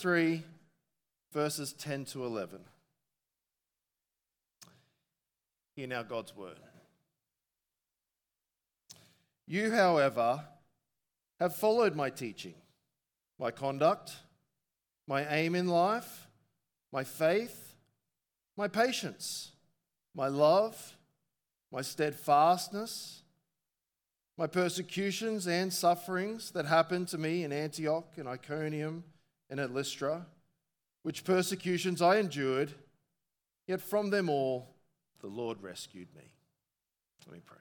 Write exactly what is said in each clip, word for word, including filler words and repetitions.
three, verses ten to eleven. Hear now God's word. You, however, have followed my teaching, my conduct, my aim in life, my faith, my patience, my love, my steadfastness, my persecutions and sufferings that happened to me in Antioch and Iconium and at Lystra, which persecutions I endured, yet from them all the Lord rescued me. Let me pray.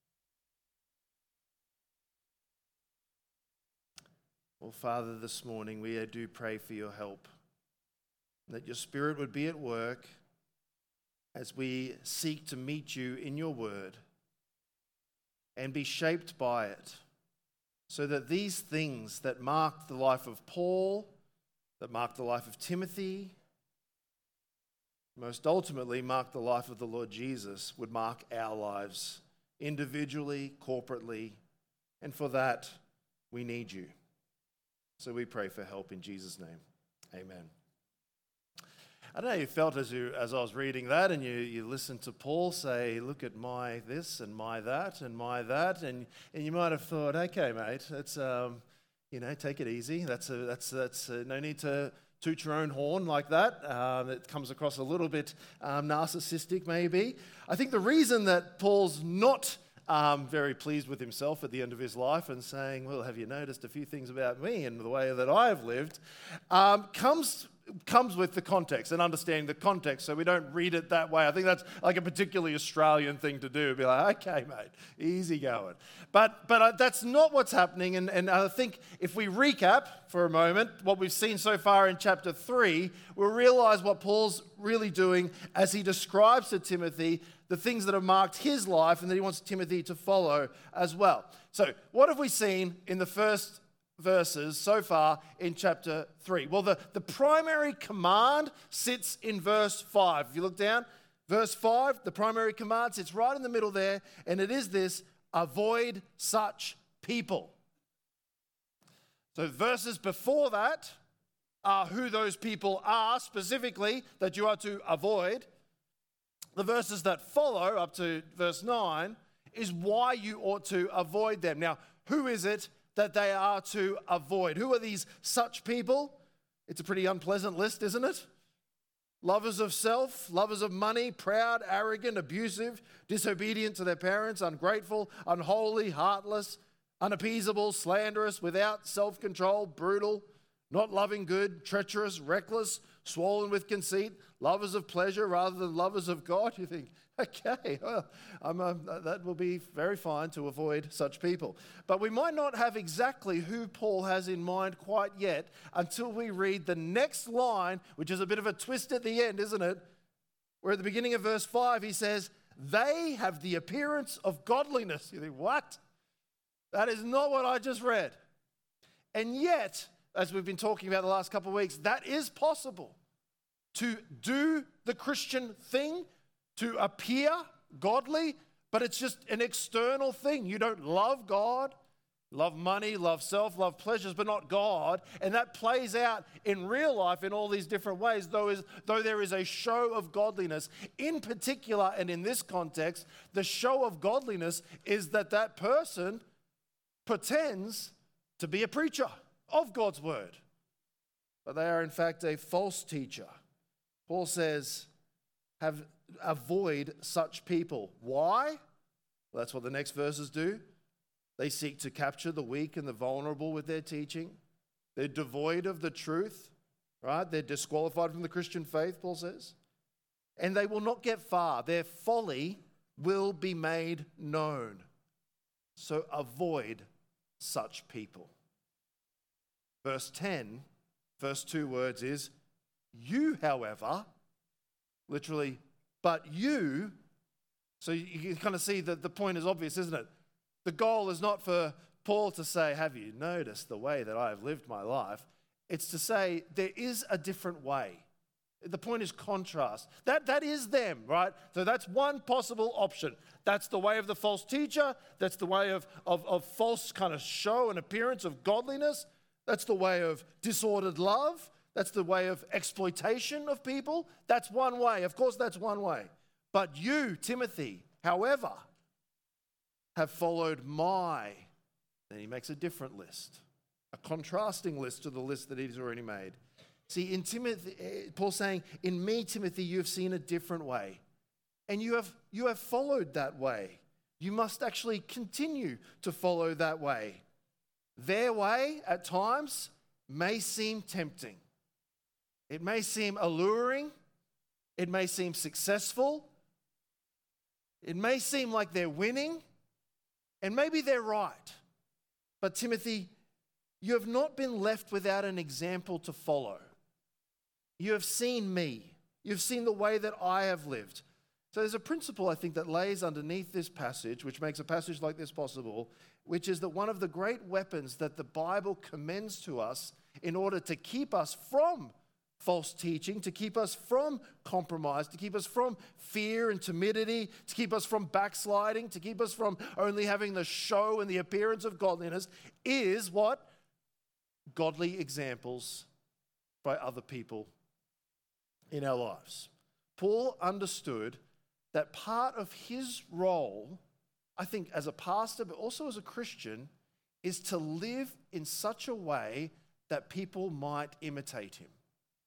Well, Father, this morning we do pray for your help, that your Spirit would be at work as we seek to meet you in your word and be shaped by it, so that these things that mark the life of Paul, that mark the life of Timothy, most ultimately mark the life of the Lord Jesus, would mark our lives individually, corporately, and for that we need you. So we pray for help in Jesus' name. Amen. I don't know how you felt as you as I was reading that, and you, you listened to Paul say, look at my this and my that and my that, and, and you might have thought, okay, mate, that's um, you know, take it easy. That's a, that's that's a, no need to toot your own horn like that. Um, it comes across a little bit um, narcissistic, maybe. I think the reason that Paul's not Um, very pleased with himself at the end of his life and saying, well, have you noticed a few things about me and the way that I've lived, um, comes comes with the context and understanding the context, so we don't read it that way. I think that's like a particularly Australian thing to do, be like, okay, mate, easy going. But but uh, that's not what's happening, and, and I think if we recap for a moment what we've seen so far in chapter three, we'll realize what Paul's really doing as he describes to Timothy the things that have marked his life and that he wants Timothy to follow as well. So what have we seen in the first verses so far in chapter three? Well, the, the primary command sits in verse five. If you look down, verse five, the primary command sits right in the middle there, and it is this: avoid such people. So verses before that are who those people are specifically that you are to avoid. The verses that follow up to verse nine is why you ought to avoid them. Now, who is it that they are to avoid? Who are these such people? It's a pretty unpleasant list, isn't it? Lovers of self, lovers of money, proud, arrogant, abusive, disobedient to their parents, ungrateful, unholy, heartless, unappeasable, slanderous, without self-control, brutal, not loving good, treacherous, reckless, swollen with conceit, lovers of pleasure rather than lovers of God. You think, okay, well, I'm, um, that will be very fine to avoid such people. But we might not have exactly who Paul has in mind quite yet until we read the next line, which is a bit of a twist at the end, isn't it? Where at the beginning of verse five, he says, they have the appearance of godliness. You think, what? That is not what I just read. And yet, as we've been talking about the last couple of weeks, that is possible. To do the Christian thing, to appear godly, but it's just an external thing. You don't love God, love money, love self, love pleasures, but not God. And that plays out in real life in all these different ways, though, is, though there is a show of godliness. In particular, and in this context, the show of godliness is that that person pretends to be a preacher of God's word, but they are in fact a false teacher. Paul says, have avoid such people. Why? Well, that's what the next verses do. They seek to capture the weak and the vulnerable with their teaching. They're devoid of the truth, right? They're disqualified from the Christian faith, Paul says. And they will not get far. Their folly will be made known. So avoid such people. Verse ten, first two words is, you, however, literally, but you. So you can kind of see that the point is obvious, isn't it? The goal is not for Paul to say, have you noticed the way that I have lived my life? It's to say there is a different way. The point is contrast. That, that is them, right? So that's one possible option. That's the way of the false teacher. That's the way of, of, of false kind of show and appearance of godliness. That's the way of disordered love. That's the way of exploitation of people. That's one way. Of course, that's one way. But you, Timothy, however, have followed my, then he makes a different list, a contrasting list to the list that he's already made. See, in Timothy, Paul's saying, in me, Timothy, you have seen a different way. And you have, you have followed that way. You must actually continue to follow that way. Their way, at times, may seem tempting. It may seem alluring. It may seem successful. It may seem like they're winning. And maybe they're right. But Timothy, you have not been left without an example to follow. You have seen me. You've seen the way that I have lived. So there's a principle, I think, that lays underneath this passage, which makes a passage like this possible, which is that one of the great weapons that the Bible commends to us in order to keep us from false teaching, to keep us from compromise, to keep us from fear and timidity, to keep us from backsliding, to keep us from only having the show and the appearance of godliness, is what? Godly examples by other people in our lives. Paul understood that part of his role, I think as a pastor, but also as a Christian, is to live in such a way that people might imitate him.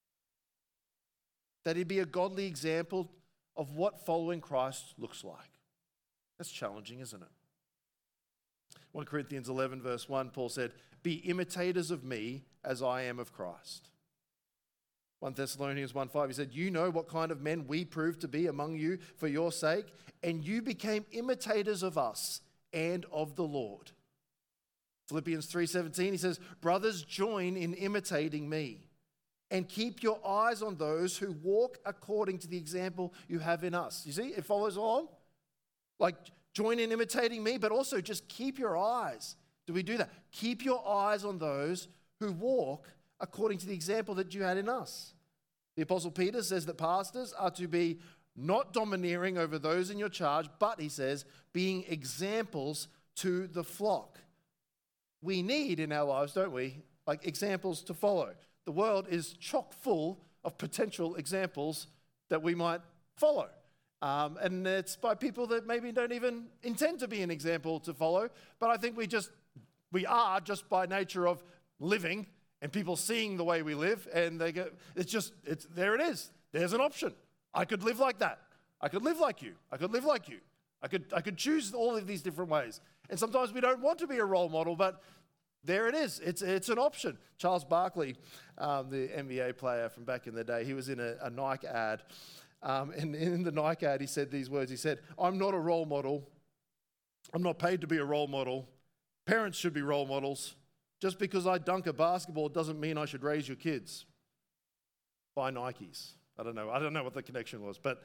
That he'd be a godly example of what following Christ looks like. That's challenging, isn't it? First Corinthians eleven verse one, Paul said, be imitators of me as I am of Christ. First Thessalonians one five, he said, you know what kind of men we proved to be among you for your sake, and you became imitators of us and of the Lord. Philippians three seventeen, he says, brothers, join in imitating me and keep your eyes on those who walk according to the example you have in us. You see, it follows along. Like, join in imitating me, but also just keep your eyes. Do we do that? Keep your eyes on those who walk according to the example that you had in us. The Apostle Peter says that pastors are to be not domineering over those in your charge, but, he says, being examples to the flock. We need in our lives, don't we, like examples to follow. The world is chock full of potential examples that we might follow. Um, and it's by people that maybe don't even intend to be an example to follow, but I think we just, we are just by nature of living and people seeing the way we live, and they go, it's just, it's there it is. There's an option. I could live like that. I could live like you. I could live like you. I could, I could choose all of these different ways. And sometimes we don't want to be a role model, but there it is. It's, it's an option. Charles Barkley, um, the N B A player from back in the day, he was in a, a Nike ad. Um, and in the Nike ad, he said these words. He said, I'm not a role model. I'm not paid to be a role model. Parents should be role models. Just because I dunk a basketball doesn't mean I should raise your kids. Buy Nikes. I don't know. I don't know what the connection was. But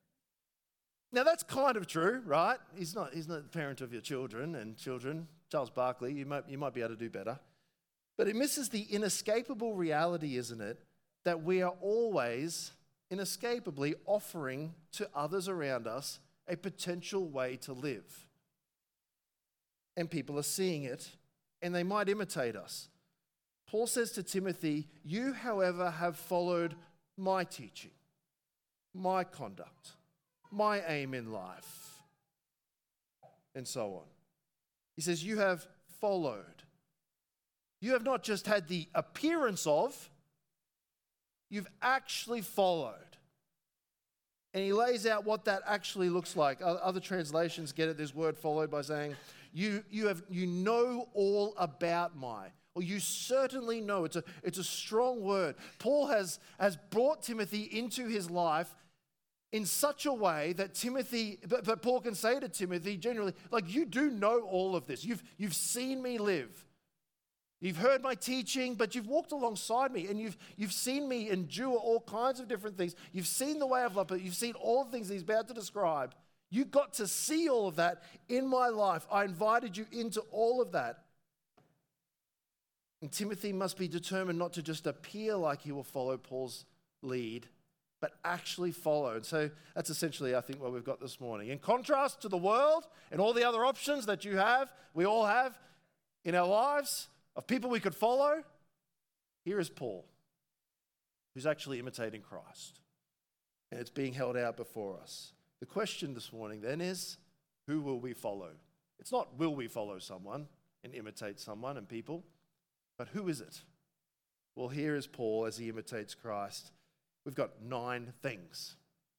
now that's kind of true, right? He's not, he's not the parent of your children and children. Charles Barkley, you might, you might be able to do better. But it misses the inescapable reality, isn't it, that we are always inescapably offering to others around us a potential way to live. And people are seeing it, and they might imitate us. Paul says to Timothy, you, however, have followed my teaching, my conduct, my aim in life, and so on. He says, you have followed. You have not just had the appearance of, you've actually followed. And he lays out what that actually looks like. Other translations get at this word followed by saying, you, you, have, you know all about my, or you certainly know. It's a, it's a strong word. Paul has, has brought Timothy into his life in such a way that Timothy, but, but Paul can say to Timothy generally, like, you do know all of this. You've, you've seen me live. You've heard my teaching, but you've walked alongside me, and you've, you've seen me endure all kinds of different things. You've seen the way I've loved, but you've seen all the things he's about to describe. You got to see all of that in my life. I invited you into all of that. And Timothy must be determined not to just appear like he will follow Paul's lead, but actually follow. And so that's essentially, I think, what we've got this morning. In contrast to the world and all the other options that you have, we all have in our lives, of people we could follow, here is Paul. who's actually imitating Christ. And it's being held out before us. The question this morning then is, who will we follow? It's not will we follow someone and imitate someone and people, but who is it? Well, here is Paul as he imitates Christ. We've got nine things.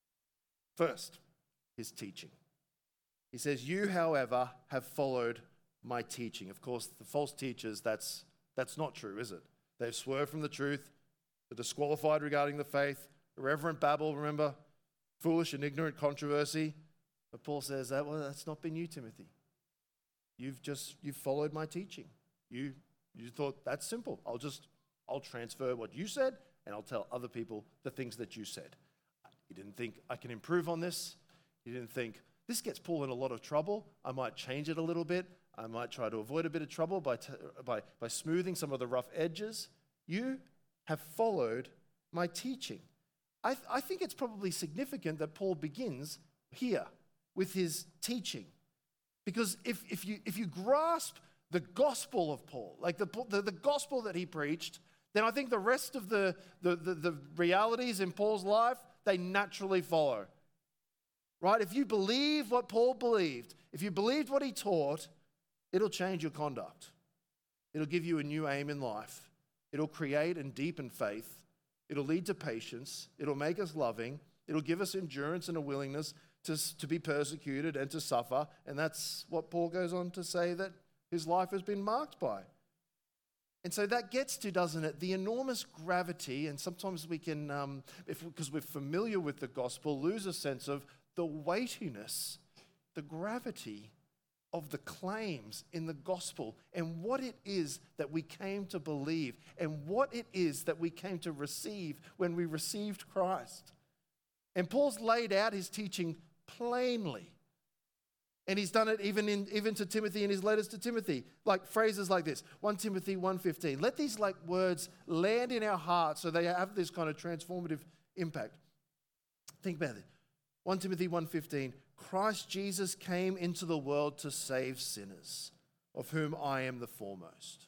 First, his teaching. He says, you, however, have followed my teaching. Of course, the false teachers, that's, that's not true, is it? They've swerved from the truth. They're disqualified regarding the faith. Irreverent babble, remember? Foolish and ignorant controversy. But Paul says that, well, that's not been you, Timothy. You've just, you've followed my teaching. You, you thought, that's simple. I'll just, I'll transfer what you said and I'll tell other people the things that you said. You didn't think, I can improve on this. You didn't think, this gets Paul in a lot of trouble. I might change it a little bit. I might try to avoid a bit of trouble by, t- by, by smoothing some of the rough edges. You have followed my teaching. I, th- I think it's probably significant that Paul begins here with his teaching. Because if, if, you, if you grasp the gospel of Paul, like the, the, the gospel that he preached, then I think the rest of the, the, the, the realities in Paul's life, they naturally follow. Right? If you believe what Paul believed, if you believed what he taught, it'll change your conduct. It'll give you a new aim in life. It'll create and deepen faith. It'll lead to patience. It'll make us loving. It'll give us endurance and a willingness to, to be persecuted and to suffer. And that's what Paul goes on to say that his life has been marked by. And so that gets to, doesn't it, the enormous gravity, and sometimes we can, um, if because we're familiar with the gospel, lose a sense of the weightiness, the gravity of the claims in the gospel and what it is that we came to believe and what it is that we came to receive when we received Christ. And Paul's laid out his teaching plainly. And he's done it even in even to Timothy in his letters to Timothy. Like phrases like this, First Timothy one fifteen. Let these like words land in our hearts so they have this kind of transformative impact. Think about it. First Timothy one fifteen. Christ Jesus came into the world to save sinners, of whom I am the foremost.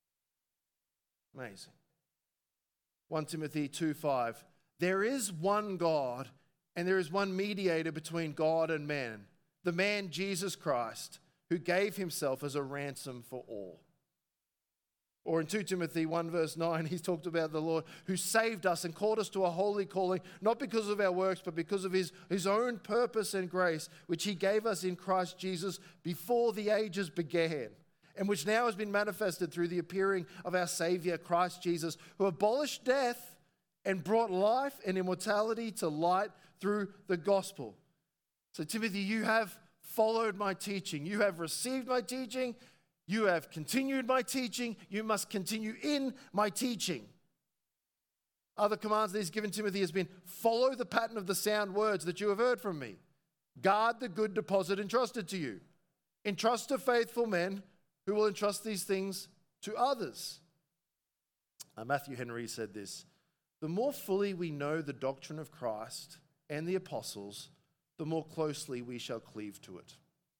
Amazing. First Timothy two five. There is one God, and there is one mediator between God and man, the man Jesus Christ, who gave himself as a ransom for all. Or in Second Timothy one verse nine, he's talked about the Lord who saved us and called us to a holy calling, not because of our works, but because of his, his own purpose and grace, which he gave us in Christ Jesus before the ages began, and which now has been manifested through the appearing of our Savior, Christ Jesus, who abolished death and brought life and immortality to light through the gospel. So Timothy, you have followed my teaching. You have received my teaching. You have continued my teaching. You must continue in my teaching. Other commands that he's given Timothy has been, follow the pattern of the sound words that you have heard from me. Guard the good deposit entrusted to you. Entrust to faithful men who will entrust these things to others. Uh, Matthew Henry said this, the more fully we know the doctrine of Christ and the apostles, the more closely we shall cleave to it.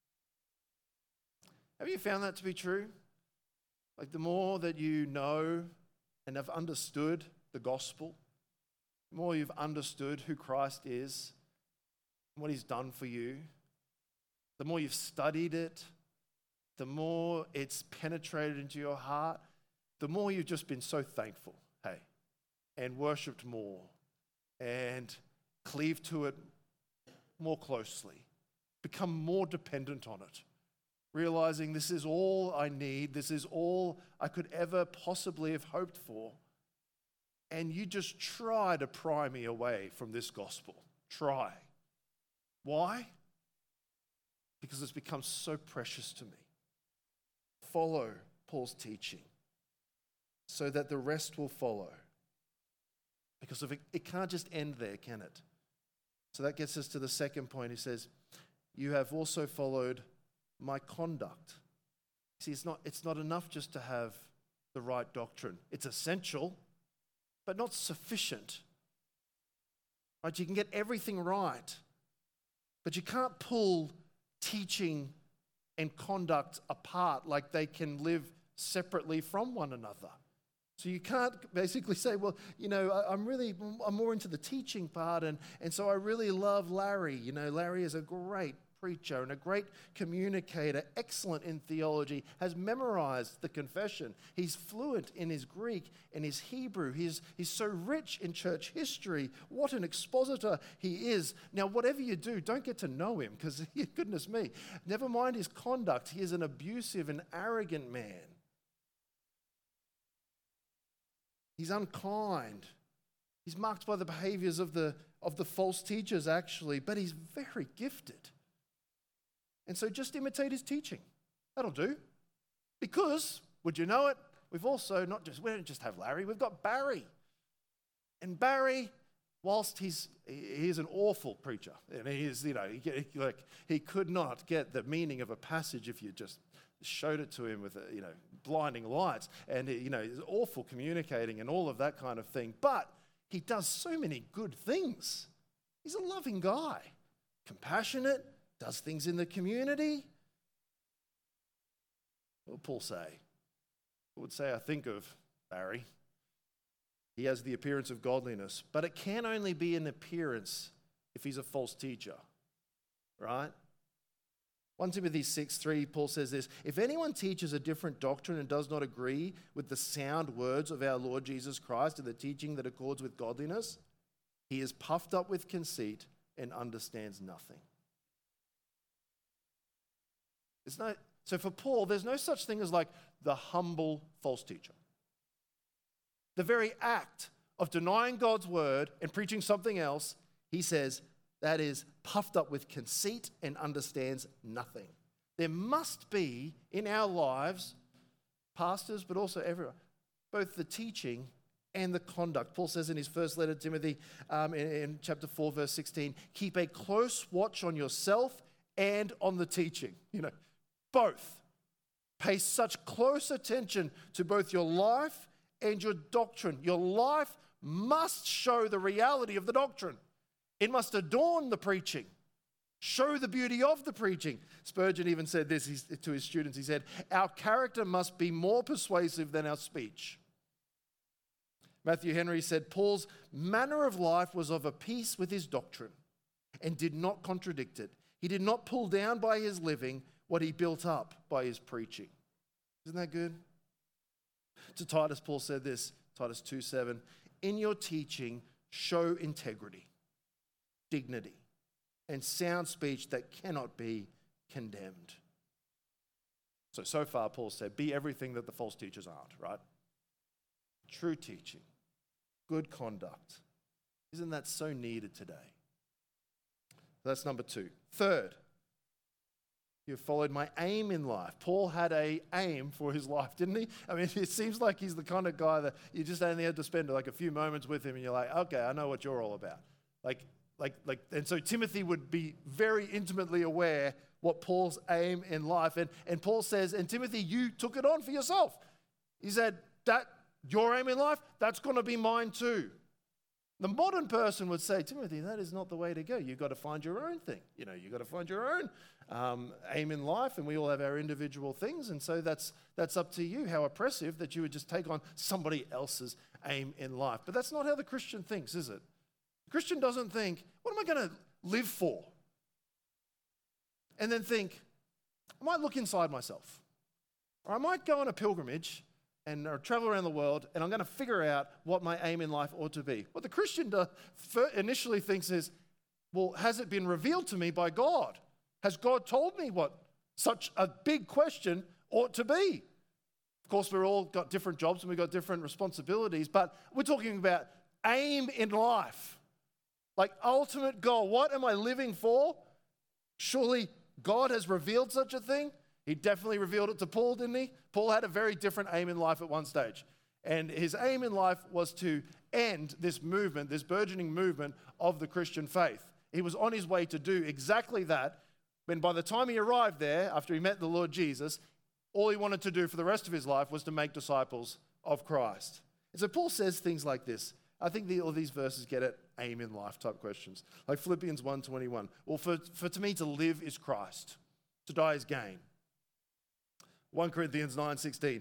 Have you found that to be true? Like the more that you know and have understood the gospel, the more you've understood who Christ is and what he's done for you, the more you've studied it, the more it's penetrated into your heart, the more you've just been so thankful, hey, and worshipped more and cleaved to it more closely, become more dependent on it, realizing this is all I need, this is all I could ever possibly have hoped for, and you just try to pry me away from this gospel. Try. Why? Because it's become so precious to me. Follow Paul's teaching so that the rest will follow. Because if it, it can't just end there, can it? So that gets us to the second point. He says, you have also followed my conduct. See, it's not, it's not enough just to have the right doctrine. It's essential, but not sufficient. Right? You can get everything right, but you can't pull teaching and conduct apart like they can live separately from one another. So you can't basically say, well, you know, I, I'm really, I'm more into the teaching part, and, and so I really love Larry. You know, Larry is a great preacher and a great communicator, excellent in theology, has memorized the confession. He's fluent in his Greek and his Hebrew. He's, he's so rich in church history. What an expositor he is. Now, whatever you do, don't get to know him, because, goodness me, never mind his conduct. He is an abusive and arrogant man. He's unkind. He's marked by the behaviors of the, of the false teachers, actually, but he's very gifted. And so just imitate his teaching. That'll do. Because, would you know it, we've also not just, we don't just have Larry, we've got Barry. And Barry, whilst he's he's an awful preacher, and he is, you know, he, like he could not get the meaning of a passage if you just showed it to him with, you know, blinding lights, and, you know, he's awful communicating and all of that kind of thing. But he does so many good things. He's a loving guy, compassionate, does things in the community. What would Paul say? I would say, I think of Barry. He has the appearance of godliness, but it can only be an appearance if he's a false teacher, right? First Timothy six three, Paul says this, if anyone teaches a different doctrine and does not agree with the sound words of our Lord Jesus Christ and the teaching that accords with godliness, he is puffed up with conceit and understands nothing. There's no, so for Paul, there's no such thing as like the humble false teacher. The very act of denying God's word and preaching something else, he says, that is puffed up with conceit and understands nothing. There must be in our lives, pastors, but also everyone, both the teaching and the conduct. Paul says in his first letter to Timothy, um, in, in chapter four, verse sixteen, keep a close watch on yourself and on the teaching. You know, both. Pay such close attention to both your life and your doctrine. Your life must show the reality of the doctrine. It must adorn the preaching, show the beauty of the preaching. Spurgeon even said this to his students. He said, our character must be more persuasive than our speech. Matthew Henry said, Paul's manner of life was of a piece with his doctrine and did not contradict it. He did not pull down by his living what he built up by his preaching. Isn't that good? To Titus, Paul said this, Titus two seven, in your teaching, show integrity, dignity, and sound speech that cannot be condemned. So, so far, Paul said, be everything that the false teachers aren't, right? True teaching, good conduct. Isn't that so needed today? That's number two. Third, you followed my aim in life. Paul had a aim for his life, didn't he? I mean, it seems like he's the kind of guy that you just only had to spend like a few moments with him and you're like, okay, I know what you're all about. Like, like, like, and so Timothy would be very intimately aware what Paul's aim in life. And, and Paul says, and Timothy, you took it on for yourself. He said, that your aim in life, that's going to be mine too. The modern person would say, Timothy, that is not the way to go. You've got to find your own thing. You know, you've got to find your own um, aim in life, and we all have our individual things, and so that's that's up to you. How oppressive that you would just take on somebody else's aim in life. But that's not how the Christian thinks, is it? The Christian doesn't think, what am I going to live for? And then think, I might look inside myself, or I might go on a pilgrimage and or travel around the world, and I'm going to figure out what my aim in life ought to be. What the Christian does, initially thinks is, well, has it been revealed to me by God? Has God told me what such a big question ought to be? Of course, we've all got different jobs and we've got different responsibilities, but we're talking about aim in life, like ultimate goal. What am I living for? Surely God has revealed such a thing. He definitely revealed it to Paul, didn't he? Paul had a very different aim in life at one stage. And his aim in life was to end this movement, this burgeoning movement of the Christian faith. He was on his way to do exactly that, when by the time he arrived there, after he met the Lord Jesus, all he wanted to do for the rest of his life was to make disciples of Christ. And so Paul says things like this. I think the, all these verses get at aim in life type questions. Like Philippians one twenty-one. Well, for, for to me to live is Christ, to die is gain. First Corinthians nine sixteen,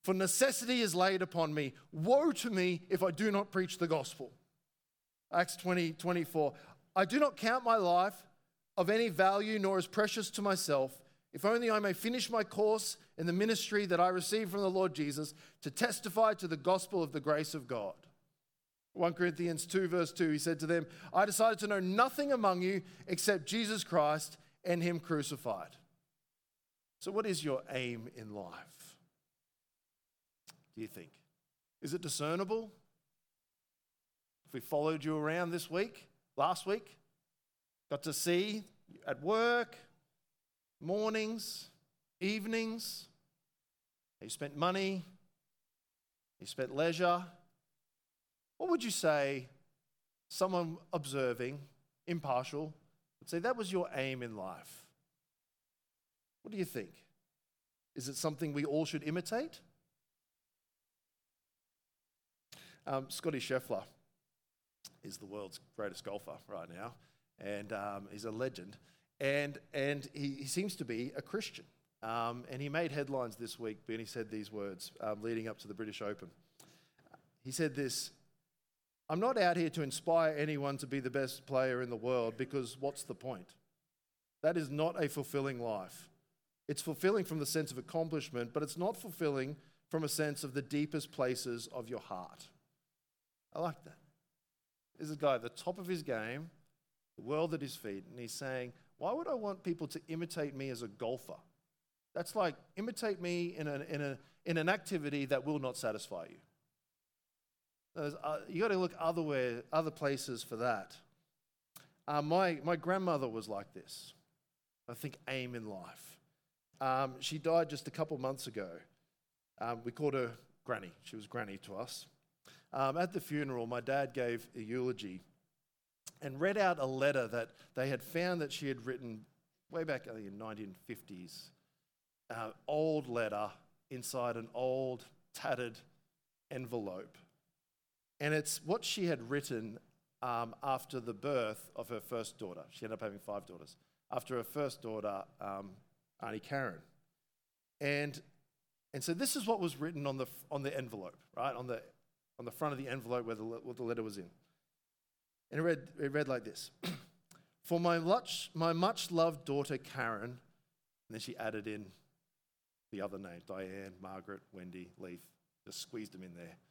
For necessity is laid upon me. Woe to me if I do not preach the gospel. Acts twenty, twenty-four. I do not count my life of any value, nor as precious to myself, if only I may finish my course in the ministry that I received from the Lord Jesus, to testify to the gospel of the grace of God. First Corinthians two, verse two, he said to them, I decided to know nothing among you except Jesus Christ and him crucified. So what is your aim in life, do you think? Is it discernible? If we followed you around this week, last week, got to see at work, mornings, evenings, you spent money, you spent leisure, what would you say someone observing, impartial, would say that was your aim in life? What do you think? Is it something we all should imitate? Um, Scotty Scheffler is the world's greatest golfer right now, and um, he's a legend. And and he, he seems to be a Christian. Um, and he made headlines this week when he said these words um, leading up to the British Open. He said this, I'm not out here to inspire anyone to be the best player in the world, because what's the point? That is not a fulfilling life. It's fulfilling from the sense of accomplishment, but it's not fulfilling from a sense of the deepest places of your heart. I like that. There's a guy at the top of his game, the world at his feet, and he's saying, why would I want people to imitate me as a golfer? That's like imitate me in, a, in, a, in an activity that will not satisfy you. Uh, you got to look otherwhere, other places for that. Uh, my, my grandmother was like this. I think aim in life. Um, she died just a couple months ago. Um, we called her Granny. She was Granny to us. Um, at the funeral, my dad gave a eulogy and read out a letter that they had found that she had written way back in the nineteen fifties. Uh, old letter inside an old, tattered envelope. And it's what she had written um, after the birth of her first daughter. She ended up having five daughters. After her first daughter, um, Auntie Karen. And and so this is what was written on the on the envelope, right? On the on the front of the envelope where the, where the letter was in. And it read, it read like this. For my much, my much-loved daughter, Karen, and then she added in the other names, Diane, Margaret, Wendy, Leaf, just squeezed them in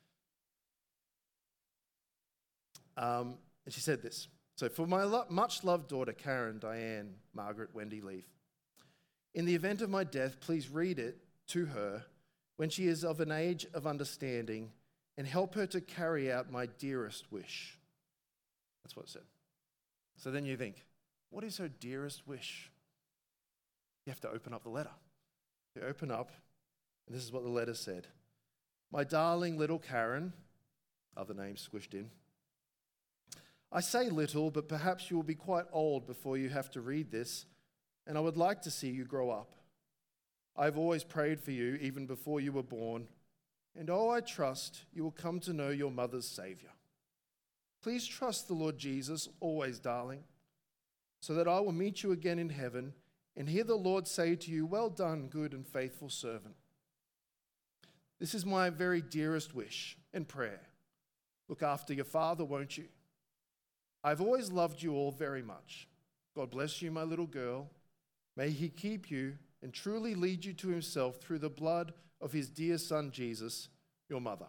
there. Um, and she said this. So for my lo- much-loved daughter, Karen, Diane, Margaret, Wendy, Leaf, in the event of my death, please read it to her when she is of an age of understanding, and help her to carry out my dearest wish. That's what it said. So then you think, what is her dearest wish? You have to open up the letter. You open up, and this is what the letter said. My darling little Karen, other names squished in. I say little, but perhaps you will be quite old before you have to read this, and I would like to see you grow up. I've always prayed for you even before you were born, and oh, I trust you will come to know your mother's Savior. Please trust the Lord Jesus always, darling, so that I will meet you again in heaven and hear the Lord say to you, well done, good and faithful servant. This is my very dearest wish and prayer. Look after your father, won't you? I've always loved you all very much. God bless you, my little girl. May he keep you and truly lead you to himself through the blood of his dear son, Jesus, your mother.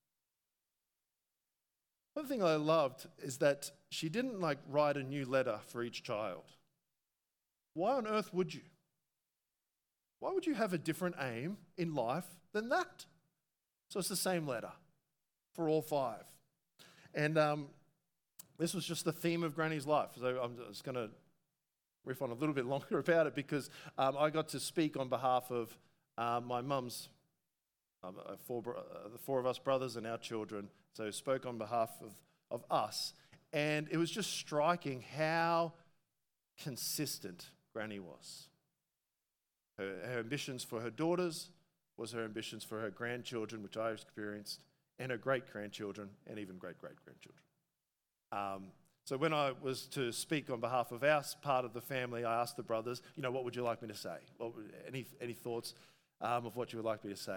One thing I loved is that she didn't like write a new letter for each child. Why on earth would you? Why would you have a different aim in life than that? So it's the same letter for all five. And um, this was just the theme of Granny's life. So I'm just going to riff on a little bit longer about it because um, I got to speak on behalf of uh, my mum's, um, four, uh, the four of us brothers and our children. So spoke on behalf of, of us. And it was just striking how consistent Granny was. Her, her ambitions for her daughters was her ambitions for her grandchildren, which I experienced, and her great-grandchildren, and even great-great-grandchildren. Um, so when I was to speak on behalf of our part of the family, I asked the brothers, you know, what would you like me to say? What would, any, any thoughts um, of what you would like me to say?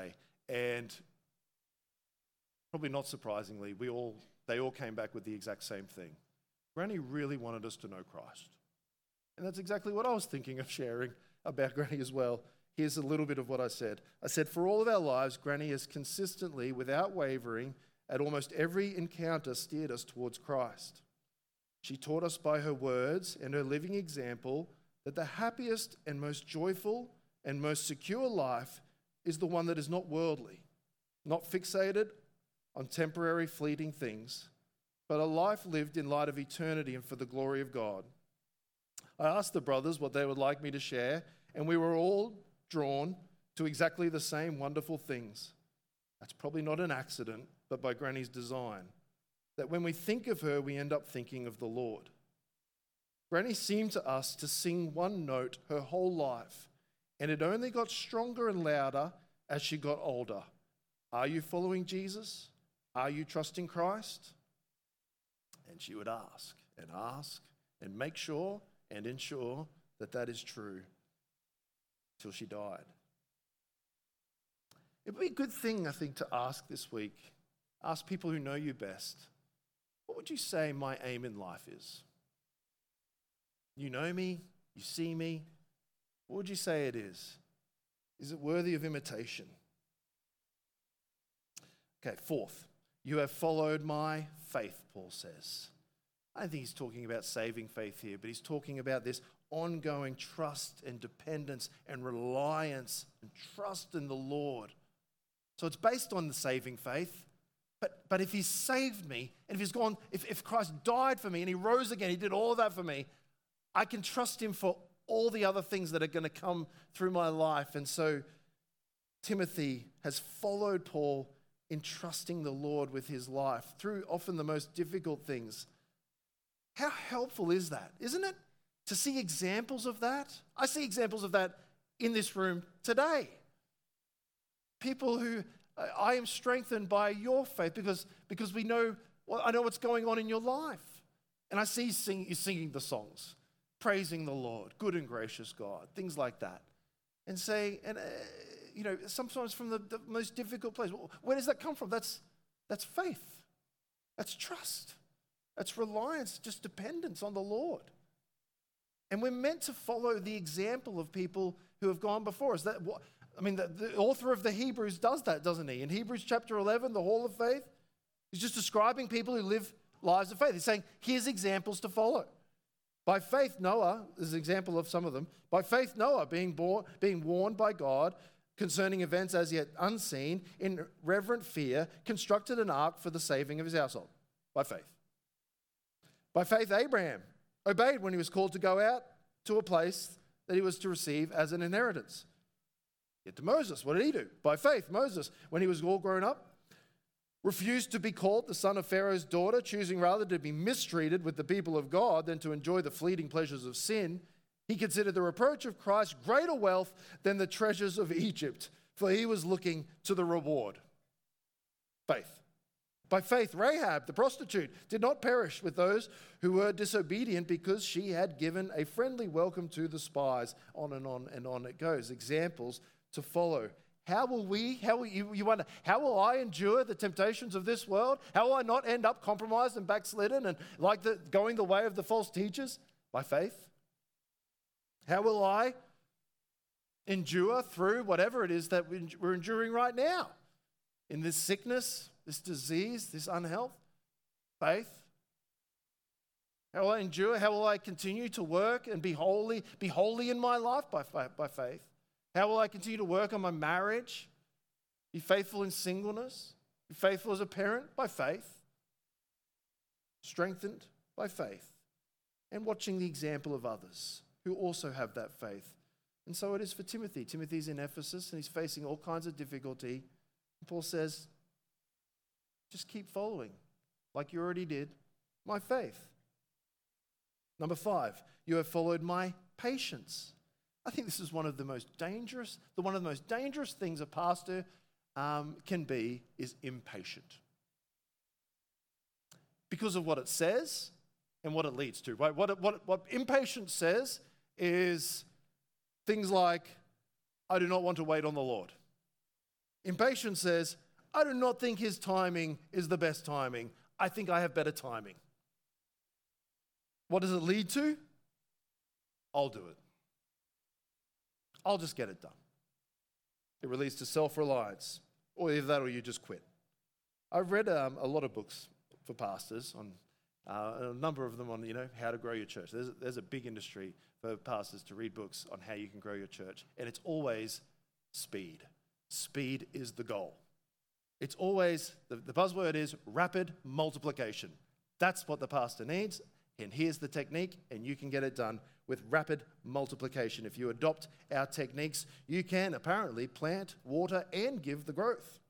And probably not surprisingly, we all they all came back with the exact same thing. Granny really wanted us to know Christ. And that's exactly what I was thinking of sharing about Granny as well. Here's a little bit of what I said. I said, for all of our lives, Granny has consistently, without wavering, at almost every encounter steered us towards Christ. She taught us by her words and her living example that the happiest and most joyful and most secure life is the one that is not worldly, not fixated on temporary fleeting things, but a life lived in light of eternity and for the glory of God. I asked the brothers what they would like me to share, and we were all drawn to exactly the same wonderful things. That's probably not an accident, but by Granny's design. That when we think of her, we end up thinking of the Lord. Granny seemed to us to sing one note her whole life, and it only got stronger and louder as she got older. Are you following Jesus? Are you trusting Christ? And she would ask and ask and make sure and ensure that that is true till she died. It would be a good thing, I think, to ask this week, ask people who know you best, what would you say my aim in life is? You know me, you see me, what would you say it is? Is it worthy of imitation? Okay, fourth, you have followed my faith, Paul says. I don't think he's talking about saving faith here, but he's talking about this ongoing trust and dependence and reliance and trust in the Lord. So it's based on the saving faith. But but if he's saved me, and if he's gone, if, if Christ died for me and he rose again, he did all of that for me, I can trust him for all the other things that are going to come through my life. And so Timothy has followed Paul in trusting the Lord with his life through often the most difficult things. How helpful is that, isn't it? To see examples of that. I see examples of that in this room today. People who, I am strengthened by your faith because, because we know, well, I know what's going on in your life. And I see you, sing, you singing the songs, praising the Lord, good and gracious God, things like that. And say, and uh, you know, sometimes from the, the most difficult place. Where does that come from? That's, that's faith. That's trust. That's reliance, just dependence on the Lord. And we're meant to follow the example of people who have gone before us. That, I mean, the, the author of the Hebrews does that, doesn't he? In Hebrews chapter eleven, the Hall of Faith, he's just describing people who live lives of faith. He's saying, here's examples to follow. By faith, Noah, there's an example of some of them. By faith, Noah, being, born, being warned by God concerning events as yet unseen, in reverent fear, constructed an ark for the saving of his household. By faith. By faith, Abraham obeyed when he was called to go out to a place that he was to receive as an inheritance. Yet to Moses, what did he do? By faith, Moses, when he was all grown up, refused to be called the son of Pharaoh's daughter, choosing rather to be mistreated with the people of God than to enjoy the fleeting pleasures of sin. He considered the reproach of Christ greater wealth than the treasures of Egypt, for he was looking to the reward. Faith. By faith, Rahab, the prostitute, did not perish with those who were disobedient because she had given a friendly welcome to the spies. On and on and on it goes. Examples to follow. How will we, how will you, you wonder, how will I endure the temptations of this world? How will I not end up compromised and backslidden and like the, going the way of the false teachers? By faith. How will I endure through whatever it is that we're enduring right now? In this sickness, this disease, this unhealth? Faith. How will I endure? How will I continue to work and be holy, be holy in my life? By, by faith. How will I continue to work on my marriage? Be faithful in singleness? Be faithful as a parent? By faith. Strengthened by faith. And watching the example of others who also have that faith. And so it is for Timothy. Timothy's in Ephesus and he's facing all kinds of difficulty. And Paul says, just keep following, like you already did, my faith. Number five, you have followed my patience. I think this is one of the most dangerous, the one of the most dangerous things a pastor um, can be is impatient. Because of what it says and what it leads to. Right? What, what, what impatience says is things like, I do not want to wait on the Lord. Impatience says, I do not think his timing is the best timing. I think I have better timing. What does it lead to? I'll do it. I'll just get it done. It leads to self-reliance, or either that or you just quit. I've read um, a lot of books for pastors on uh, a number of them on, you know, how to grow your church. There's, there's a big industry for pastors to read books on how you can grow your church, and it's always speed. Speed is the goal. It's always, the, the buzzword is rapid multiplication. That's what the pastor needs, and here's the technique, and you can get it done with rapid multiplication. If you adopt our techniques, you can apparently plant, water, and give the growth.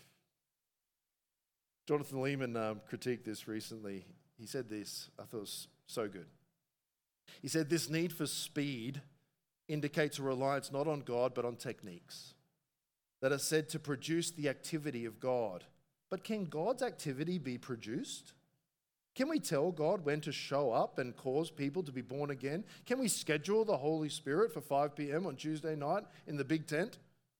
Jonathan Lehman um, critiqued this recently. He said this, I thought it was so good. He said, this need for speed indicates a reliance not on God, but on techniques that are said to produce the activity of God. But can God's activity be produced? Can we tell God when to show up and cause people to be born again? Can we schedule the Holy Spirit for five p.m. on Tuesday night in the big tent?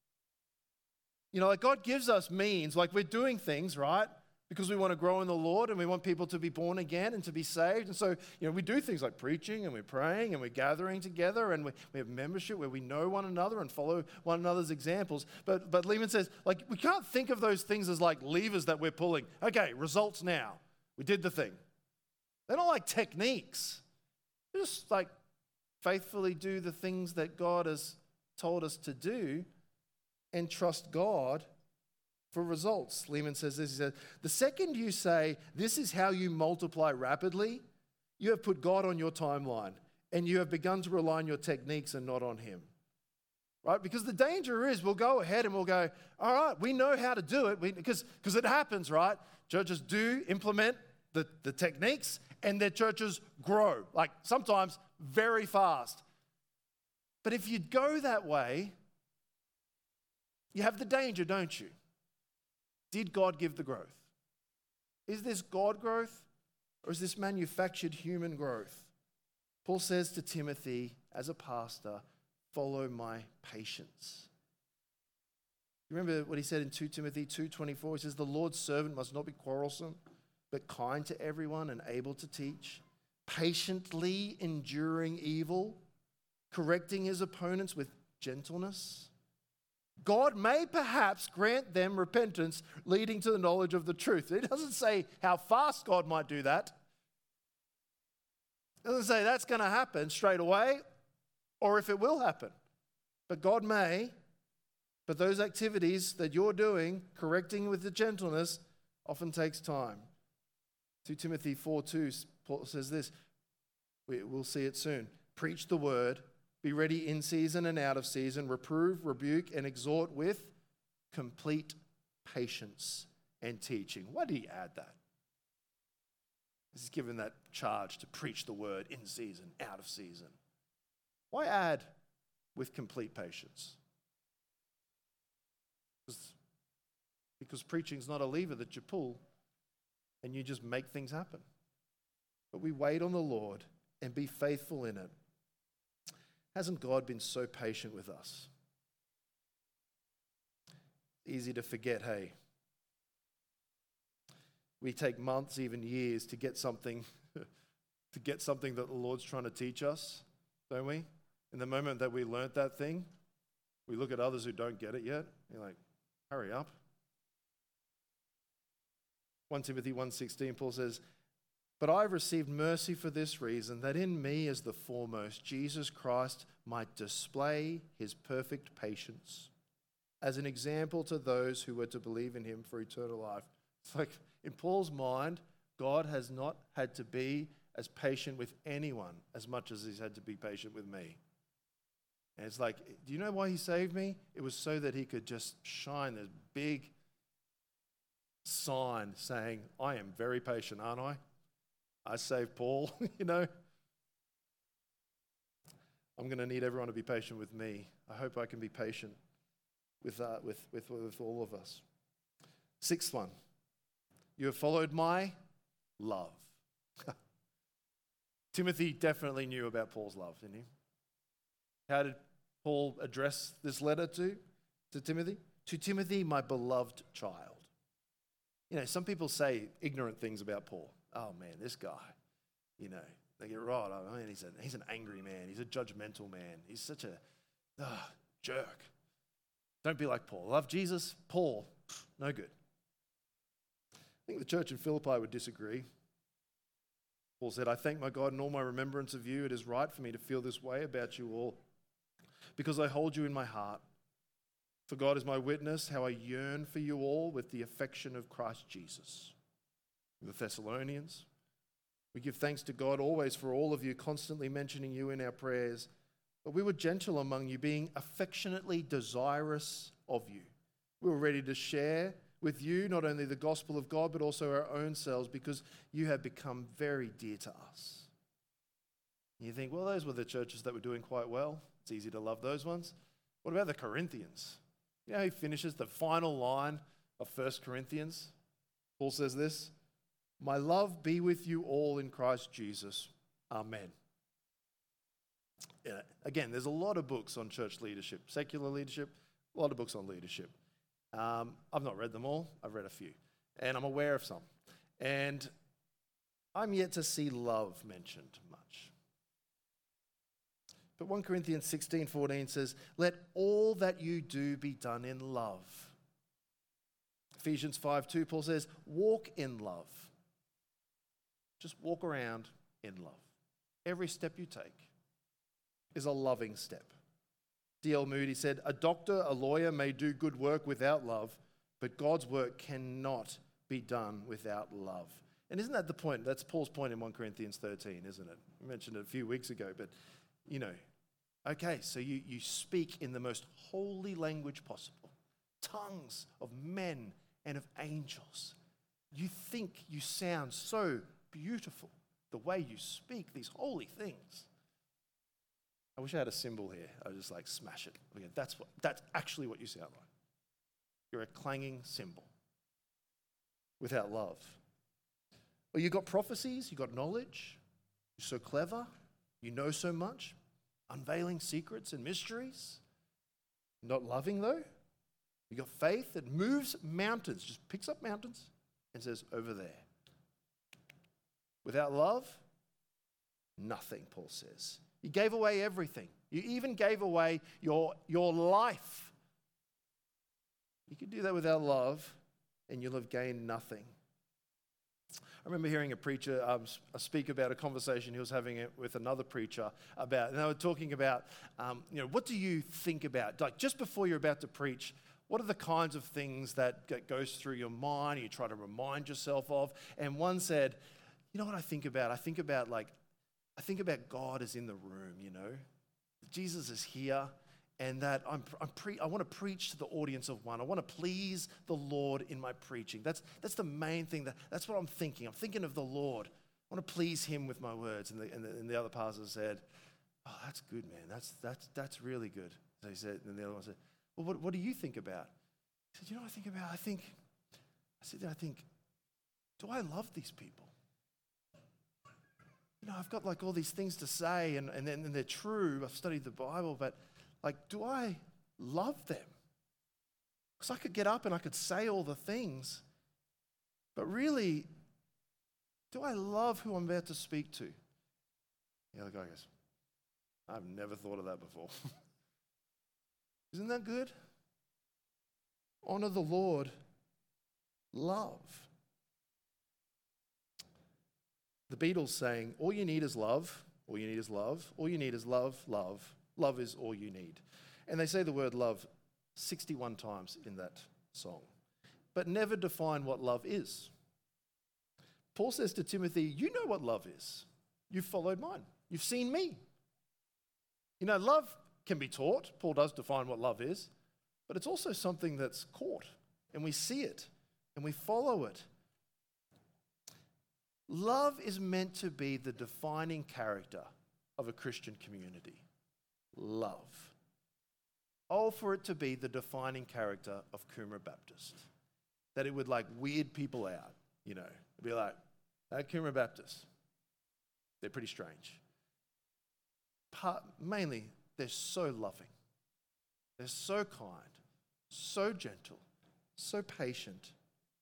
You know, like God gives us means, like we're doing things, right? Because we want to grow in the Lord and we want people to be born again and to be saved. And so, you know, we do things like preaching and we're praying and we're gathering together and we, we have membership where we know one another and follow one another's examples. But, but Lehman says, like, we can't think of those things as like levers that we're pulling. Okay, results now. We did the thing. They're not like techniques. They're just like faithfully do the things that God has told us to do and trust God for results. Lehman says this, he says, the second you say, this is how you multiply rapidly, you have put God on your timeline and you have begun to rely on your techniques and not on him. Right? Because the danger is we'll go ahead and we'll go, all right, we know how to do it we, because, because it happens, right? Churches do implement the, the techniques and their churches grow, like sometimes very fast. But if you go that way, you have the danger, don't you? Did God give the growth? Is this God growth or is this manufactured human growth? Paul says to Timothy, as a pastor, follow my patience. You remember what he said in Second Timothy two twenty-four? He says, the Lord's servant must not be quarrelsome, but kind to everyone and able to teach, patiently enduring evil, correcting his opponents with gentleness. God may perhaps grant them repentance leading to the knowledge of the truth. It doesn't say how fast God might do that. It doesn't say that's going to happen straight away or if it will happen. But God may, but those activities that you're doing, correcting with the gentleness, often takes time. Second Timothy four two, Paul says this, we, we'll see it soon. Preach the word, be ready in season and out of season, reprove, rebuke, and exhort with complete patience and teaching. Why did he add that? He's given that charge to preach the word in season, out of season. Why add with complete patience? Because, because preaching is not a lever that you pull and you just make things happen. But we wait on the Lord and be faithful in it. Hasn't God been so patient with us? Easy to forget, hey. We take months, even years, to get something, to get something that the Lord's trying to teach us, don't we? In the moment that we learnt that thing, we look at others who don't get it yet. You're like, hurry up. First Timothy one sixteen, Paul says, but I have received mercy for this reason, that in me as the foremost, Jesus Christ might display his perfect patience as an example to those who were to believe in him for eternal life. It's like, in Paul's mind, God has not had to be as patient with anyone as much as he's had to be patient with me. And it's like, do you know why he saved me? It was so that he could just shine this big sign saying, I am very patient, aren't I? I saved Paul, you know. I'm going to need everyone to be patient with me. I hope I can be patient with, uh, with, with, with all of us. Sixth one. You have followed my love. Timothy definitely knew about Paul's love, didn't he? How did Paul address this letter to, to Timothy? To Timothy, my beloved child. You know, some people say ignorant things about Paul. Oh man, this guy, you know, they get right. I mean, he's, a, he's an angry man. He's a judgmental man. He's such a oh, jerk. Don't be like Paul. Love Jesus, Paul, no good. I think the church in Philippi would disagree. Paul said, I thank my God in all my remembrance of you. It is right for me to feel this way about you all, because I hold you in my heart. For God is my witness, how I yearn for you all with the affection of Christ Jesus. The Thessalonians, we give thanks to God always for all of you, constantly mentioning you in our prayers. But we were gentle among you, being affectionately desirous of you. We were ready to share with you not only the gospel of God, but also our own selves, because you have become very dear to us. And you think, well, those were the churches that were doing quite well. It's easy to love those ones. What about the Corinthians? You know how he finishes the final line of First Corinthians? Paul says this, my love be with you all in Christ Jesus. Amen. Yeah, again, there's a lot of books on church leadership, secular leadership, a lot of books on leadership. Um, I've not read them all. I've read a few, and I'm aware of some. And I'm yet to see love mentioned much. But First Corinthians sixteen fourteen says, let all that you do be done in love. Ephesians five two, Paul says, walk in love. Just walk around in love. Every step you take is a loving step. D L Moody said, a doctor, a lawyer may do good work without love, but God's work cannot be done without love. And isn't that the point? That's Paul's point in First Corinthians thirteen, isn't it? We mentioned it a few weeks ago, but you know, okay, so you, you speak in the most holy language possible, tongues of men and of angels. You think you sound so beautiful, the way you speak these holy things. I wish I had a cymbal here. I would just like smash it. Okay, that's what. That's actually what you sound like. You're a clanging cymbal without love. Well, you got prophecies, you got knowledge. You're so clever. You know so much. Unveiling secrets and mysteries. Not loving though. You got faith that moves mountains, just picks up mountains and says, over there. Without love, nothing, Paul says. You gave away everything. You even gave away your, your life. You could do that without love, and you'll have gained nothing. I remember hearing a preacher um, speak about a conversation he was having with another preacher about, and they were talking about, um, you know, what do you think about? Like just before you're about to preach, what are the kinds of things that goes through your mind, you try to remind yourself of? And one said, you know what I think about? I think about like, I think about God is in the room, you know. Jesus is here, and that I'm, I'm pre- I want to preach to the audience of one. I want to please the Lord in my preaching. That's, that's the main thing. That, that's what I'm thinking. I'm thinking of the Lord. I want to please him with my words. And the, and the, and the other pastor said, oh, that's good, man. That's, that's, that's really good. So he said, and the other one said, well, what, what do you think about? He said, you know what I think about? I think, I said, I think, do I love these people? You know, I've got like all these things to say and, and, and they're true. I've studied the Bible, but like, do I love them? Because I could get up and I could say all the things, but really, do I love who I'm about to speak to? The other guy goes, I've never thought of that before. Isn't that good? Honor the Lord. Love. The Beatles saying, all you need is love, all you need is love, all you need is love, love, love is all you need. And they say the word love sixty-one times in that song, but never define what love is. Paul says to Timothy, you know what love is. You've followed mine. You've seen me. You know, love can be taught. Paul does define what love is, but it's also something that's caught, and we see it, and we follow it. Love is meant to be the defining character of a Christian community. Love. Oh, for it to be the defining character of Coomera Baptist. That it would like weird people out, you know. It'd be like, at Coomera Baptist, they're pretty strange. Part, mainly, they're so loving. They're so kind, so gentle, so patient.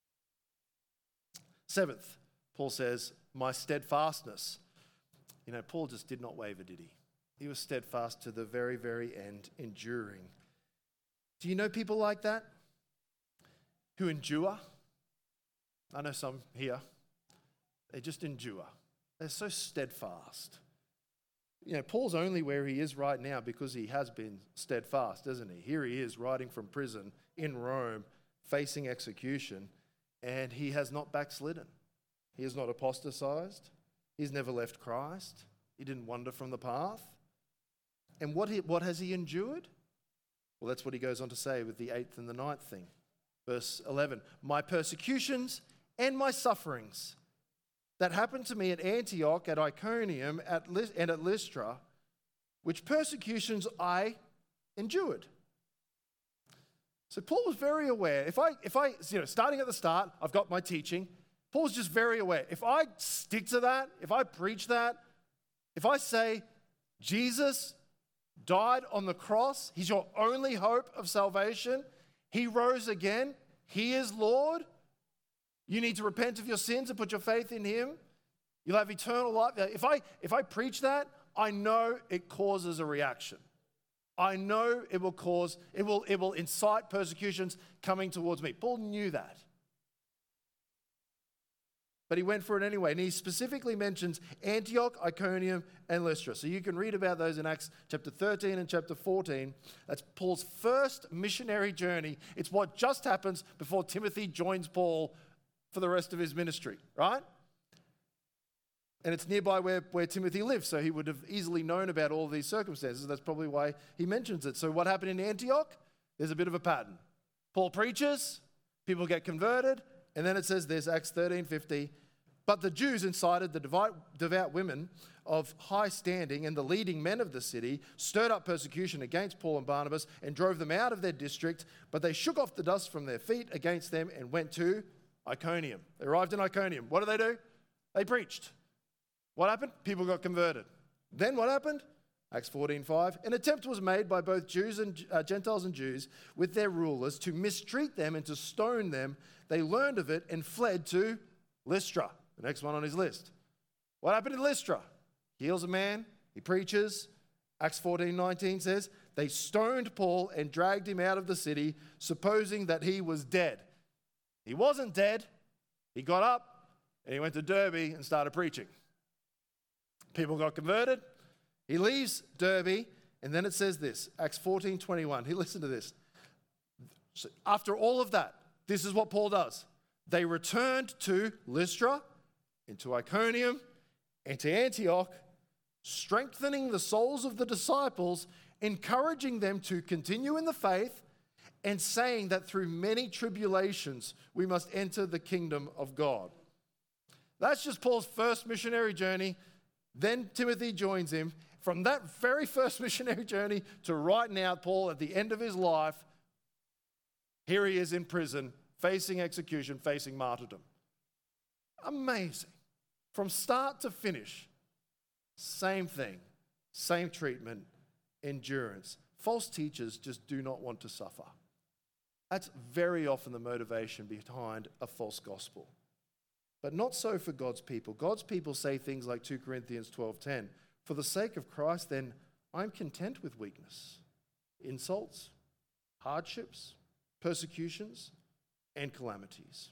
Seventh, Paul says, my steadfastness. You know, Paul just did not waver, did he? He was steadfast to the very, very end, enduring. Do you know people like that? Who endure? I know some here. They just endure. They're so steadfast. You know, Paul's only where he is right now because he has been steadfast, isn't he? Here he is writing from prison in Rome, facing execution, and he has not backslidden. He has not apostatized. He's never left Christ. He didn't wander from the path. And what, he, what has he endured? Well, that's what he goes on to say with the eighth and the ninth thing. Verse eleven, my persecutions and my sufferings that happened to me at Antioch, at Iconium, at Lys- and at Lystra, which persecutions I endured. So Paul was very aware. If I, if I, you know, starting at the start, I've got my teaching. Paul's just very aware. If I stick to that, if I preach that, if I say Jesus died on the cross, he's your only hope of salvation, he rose again, he is Lord, you need to repent of your sins and put your faith in him, you'll have eternal life. If I, if I preach that, I know it causes a reaction. I know it will cause, it will, it will incite persecutions coming towards me. Paul knew that. But he went for it anyway. And he specifically mentions Antioch, Iconium, and Lystra. So you can read about those in Acts chapter thirteen and chapter fourteen. That's Paul's first missionary journey. It's what just happens before Timothy joins Paul for the rest of his ministry, right? And it's nearby where, where Timothy lives, so he would have easily known about all these circumstances. That's probably why he mentions it. So what happened in Antioch? There's a bit of a pattern. Paul preaches, people get converted, and then it says this, Acts thirteen fifty, but the Jews incited the devout, devout women of high standing and the leading men of the city, stirred up persecution against Paul and Barnabas and drove them out of their district, but they shook off the dust from their feet against them and went to Iconium. They arrived in Iconium. What did they do? They preached. What happened? People got converted. Then what happened? Acts fourteen five. An attempt was made by both Jews and uh, Gentiles and Jews with their rulers to mistreat them and to stone them. They learned of it and fled to Lystra, the next one on his list. What happened in Lystra? Heals a man. He preaches. Acts fourteen nineteen says, they stoned Paul and dragged him out of the city, supposing that he was dead. He wasn't dead. He got up and he went to Derbe and started preaching. People got converted. He leaves Derbe, and then it says this, Acts fourteen twenty-one. He listen to this. So after all of that, this is what Paul does. They returned to Lystra, into Iconium, and to Antioch, strengthening the souls of the disciples, encouraging them to continue in the faith, and saying that through many tribulations we must enter the kingdom of God. That's just Paul's first missionary journey. Then Timothy joins him. From that very first missionary journey to right now, Paul, at the end of his life, here he is in prison, facing execution, facing martyrdom. Amazing. From start to finish, same thing, same treatment, endurance. False teachers just do not want to suffer. That's very often the motivation behind a false gospel. But not so for God's people. God's people say things like two Corinthians twelve ten, for the sake of Christ, then I'm content with weakness, insults, hardships, persecutions, and calamities.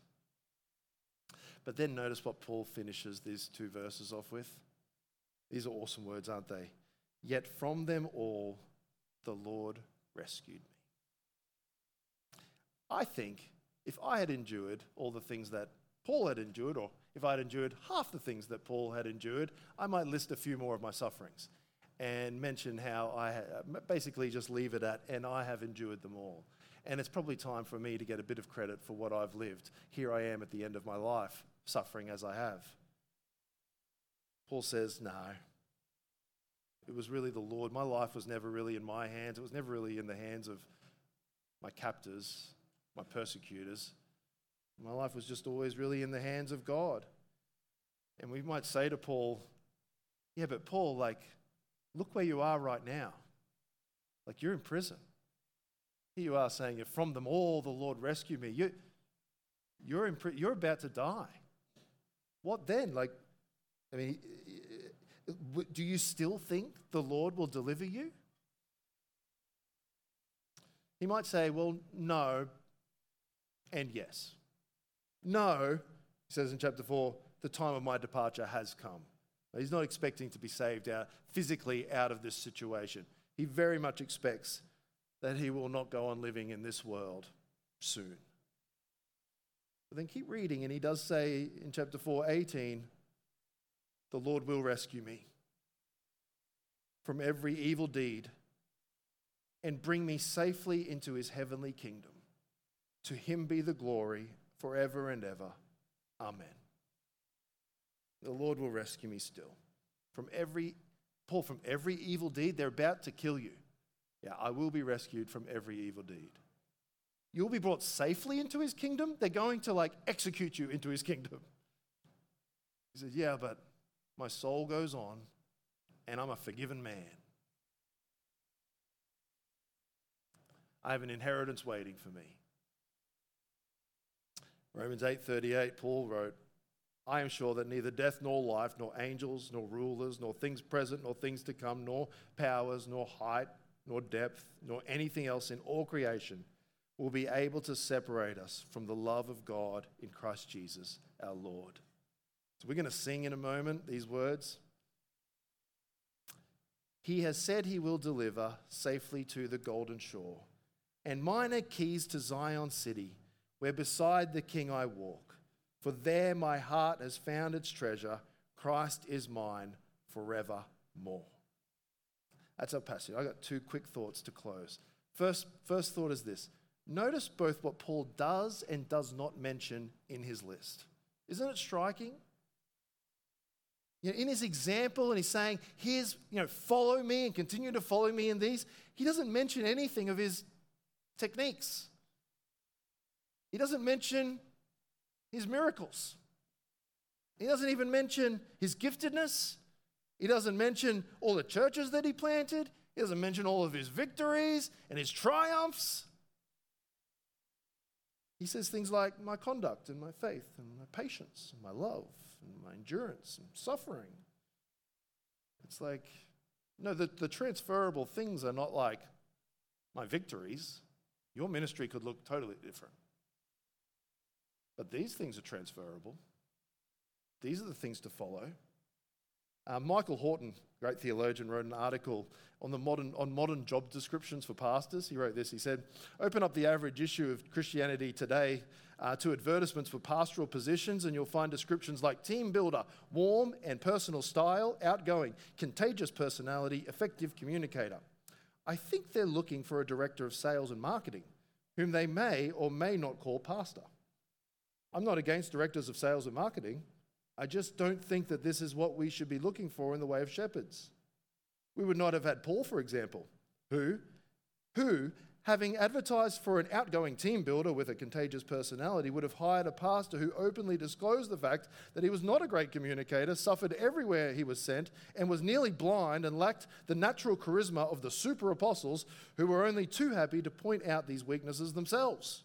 But then notice what Paul finishes these two verses off with. These are awesome words, aren't they? Yet from them all, the Lord rescued me. I think if I had endured all the things that Paul had endured, or if I had endured half the things that Paul had endured, I might list a few more of my sufferings and mention how I basically just leave it at, and I have endured them all. And it's probably time for me to get a bit of credit for what I've lived. Here I am at the end of my life, suffering as I have. Paul says, no, it was really the Lord. My life was never really in my hands. It was never really in the hands of my captors, my persecutors. My life was just always really in the hands of God. And we might say to Paul, yeah, but Paul, like, look where you are right now. Like, you're in prison. Here you are saying, from them all the Lord rescue me. You, you're, in, you're about to die. What then? Like, I mean, do you still think the Lord will deliver you? He might say, well, no, and yes. No, he says in chapter four, the time of my departure has come. He's not expecting to be saved out physically out of this situation. He very much expects that he will not go on living in this world soon. But then keep reading, and he does say in chapter four, eighteen, the Lord will rescue me from every evil deed and bring me safely into his heavenly kingdom. To him be the glory forever and ever. Amen. The Lord will rescue me still from every, Paul, from every evil deed. They're about to kill you. Yeah, I will be rescued from every evil deed. You'll be brought safely into his kingdom. They're going to like execute you into his kingdom. He says, yeah, but my soul goes on and I'm a forgiven man. I have an inheritance waiting for me. Romans eight thirty-eight, Paul wrote, I am sure that neither death nor life, nor angels, nor rulers, nor things present, nor things to come, nor powers, nor height, nor depth, nor anything else in all creation will be able to separate us from the love of God in Christ Jesus our Lord. So we're going to sing in a moment these words. He has said he will deliver safely to the golden shore, and mine are keys to Zion city, where beside the King I walk. For there my heart has found its treasure. Christ is mine forevermore. That's our passage. I got two quick thoughts to close. First, first thought is this. Notice both what Paul does and does not mention in his list. Isn't it striking? You know, in his example, and he's saying, here's, you know, follow me and continue to follow me in these. He doesn't mention anything of his techniques. He doesn't mention his miracles. He doesn't even mention his giftedness. He doesn't mention all the churches that he planted. He doesn't mention all of his victories and his triumphs. He says things like my conduct and my faith and my patience and my love and my endurance and suffering. It's like, no, the, the transferable things are not like my victories. Your ministry could look totally different. But these things are transferable. These are the things to follow. Uh, Michael Horton, great theologian, wrote an article on the modern on modern job descriptions for pastors. He wrote this. He said, open up the average issue of Christianity Today uh, to advertisements for pastoral positions, and you'll find descriptions like team builder, warm and personal style, outgoing, contagious personality, effective communicator. I think they're looking for a director of sales and marketing, whom they may or may not call pastor. I'm not against directors of sales and marketing. I just don't think that this is what we should be looking for in the way of shepherds. We would not have had Paul, for example, who, who, having advertised for an outgoing team builder with a contagious personality, would have hired a pastor who openly disclosed the fact that he was not a great communicator, suffered everywhere he was sent, and was nearly blind and lacked the natural charisma of the super apostles who were only too happy to point out these weaknesses themselves.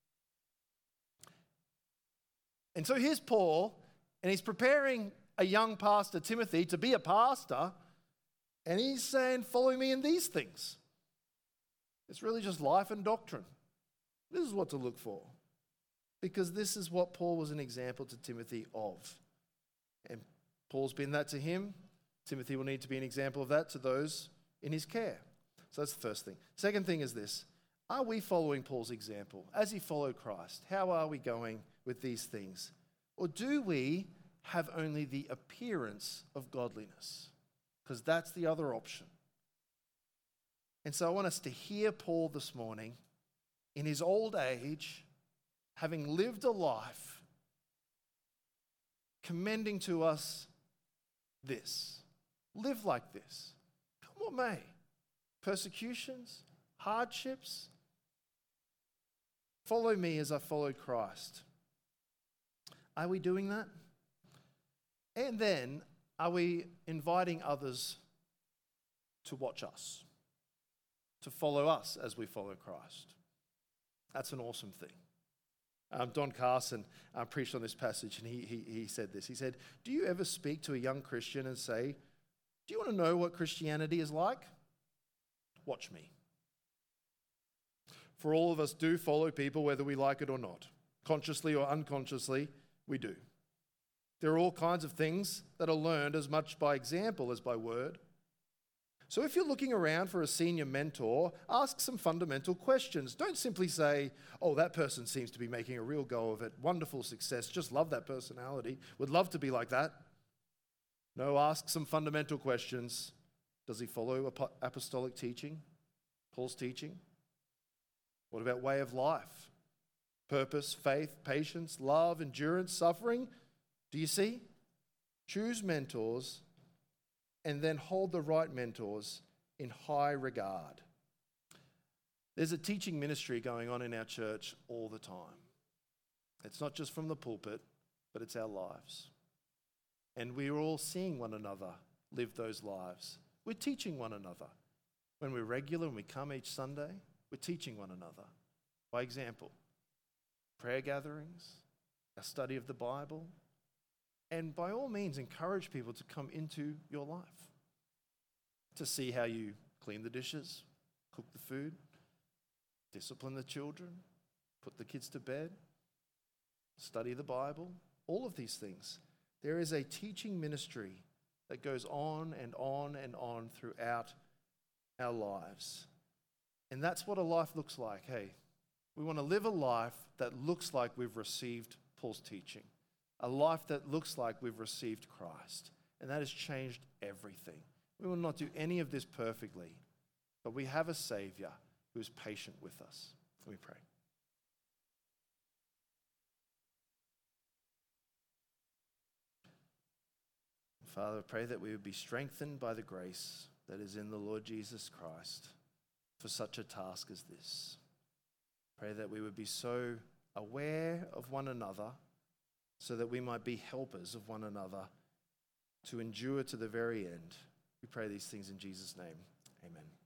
And so here's Paul, and he's preparing a young pastor, Timothy, to be a pastor, and he's saying, follow me in these things. It's really just life and doctrine. This is what to look for, because this is what Paul was an example to Timothy of. And Paul's been that to him. Timothy will need to be an example of that to those in his care. So that's the first thing. Second thing is this. Are we following Paul's example? As he followed Christ, how are we going with these things? Or do we have only the appearance of godliness? Because that's the other option. And so I want us to hear Paul this morning in his old age, having lived a life, commending to us this. Live like this. Come what may. Persecutions, hardships. Follow me as I followed Christ. Are we doing that? And then, are we inviting others to watch us, to follow us as we follow Christ? That's an awesome thing. Um, Don Carson uh, preached on this passage, and he, he, he said this. He said, do you ever speak to a young Christian and say, do you want to know what Christianity is like? Watch me. For all of us do follow people whether we like it or not. Consciously or unconsciously, we do. There are all kinds of things that are learned as much by example as by word. So if you're looking around for a senior mentor, ask some fundamental questions. Don't simply say, oh, that person seems to be making a real go of it. Wonderful success. Just love that personality. Would love to be like that. No, ask some fundamental questions. Does he follow apostolic teaching? Paul's teaching? What about way of life? Purpose, faith, patience, love, endurance, suffering? Do you see? Choose mentors and then hold the right mentors in high regard. There's a teaching ministry going on in our church all the time. It's not just from the pulpit, but it's our lives. And we're all seeing one another live those lives. We're teaching one another. When we're regular and we come each Sunday, we're teaching one another by example. Prayer gatherings, our study of the Bible, and by all means encourage people to come into your life, to see how you clean the dishes, cook the food, discipline the children, put the kids to bed, study the Bible, all of these things. There is a teaching ministry that goes on and on and on throughout our lives. And that's what a life looks like. Hey, we want to live a life that looks like we've received Paul's teaching, a life that looks like we've received Christ. And that has changed everything. We will not do any of this perfectly, but we have a Savior who is patient with us. Let me pray. Father, I pray that we would be strengthened by the grace that is in the Lord Jesus Christ for such a task as this. Pray that we would be so aware of one another so that we might be helpers of one another to endure to the very end. We pray these things in Jesus' name. Amen.